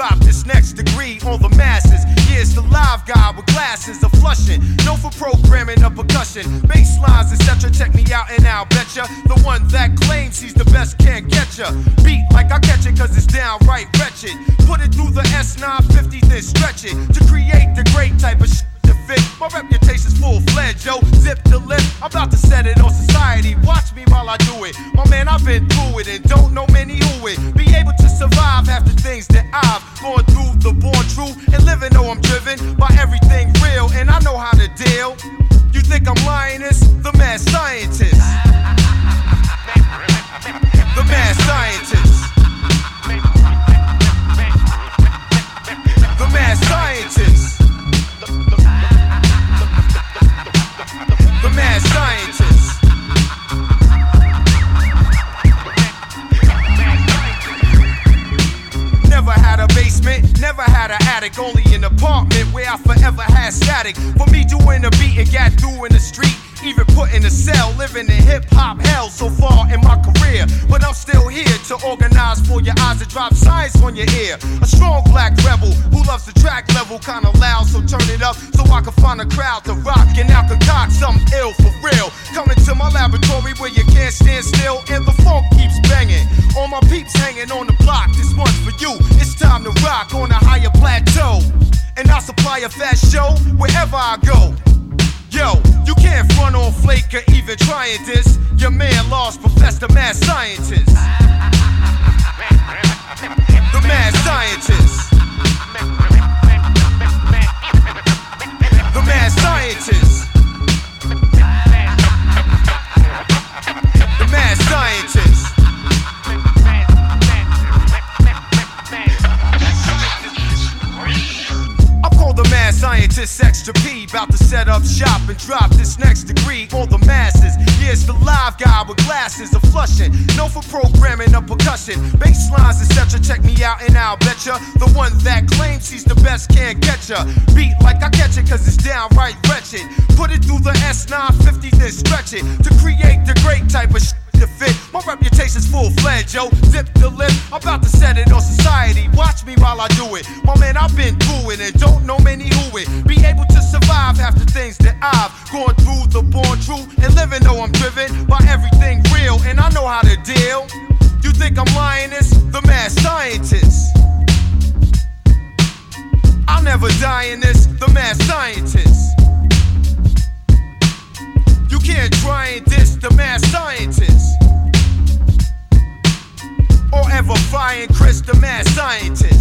drop this next degree on the masses. Yeah, it's the live guy with glasses of flushing. Known for programming a percussion, bass lines, etc. Check me out and I'll betcha. The one that claims he's the best can't get ya. Beat like I catch it cause it's downright wretched. Put it through the S950 then stretch it to create the great type of shit to fit. My reputation's full-fledged, yo. Zip the lip, I'm about to set it on society. Watch me while I do it. My man, I've been through it and don't know many who it. Be able to survive half the things that I've gone through. The born true and living, know I'm driven by everything real and I know how to deal. You think I'm lying? This the mad scientist. The mad scientist. The mad scientist. The mad scientist. Never had a basement, never had an attic, only an apartment where I forever had static. For me doing the beat and got through in the street, even put in a cell, living in hip-hop hell so far in my career. But I'm still here to organize for your eyes and drop science on your ear. A strong black rebel who loves the track level kinda loud, so turn it up so I can find a crowd to rock and now concoct something ill for real. Coming to my laboratory where you can't stand still and the funk keeps banging. All my peeps hanging on the block, this one's for you. It's time to rock on a higher plateau, and I'll supply a fast show wherever I go. Yo, you can't front on Flake or even trying this. Your man lost, Professor Mad Scientist. The Mad Scientist. The Mad Scientist. The Mad Scientist. The mad scientist extra P, about to set up shop and drop this next degree on the masses. Yeah, it's the live guy with glasses of flushing, known for programming a percussion, bass lines, etc. Check me out and I'll betcha. The one that claims he's the best can't get ya. Beat like I catch it cause it's downright wretched. Put it through the S950 then stretch it to create the great type of shit to fit. My reputation's full-fledged, yo. Zip the lip, I'm about to set it on society. Watch me while I do it. My man, I've been through it and don't know many who it. Be able to survive half the things that I've gone through. The born true and living, know I'm driven by everything real and I know how to deal. You think I'm lying? This the mad scientist. I'll never die in this. The mad scientist. You can't try and diss the mad scientist or ever find Chris the mad scientist.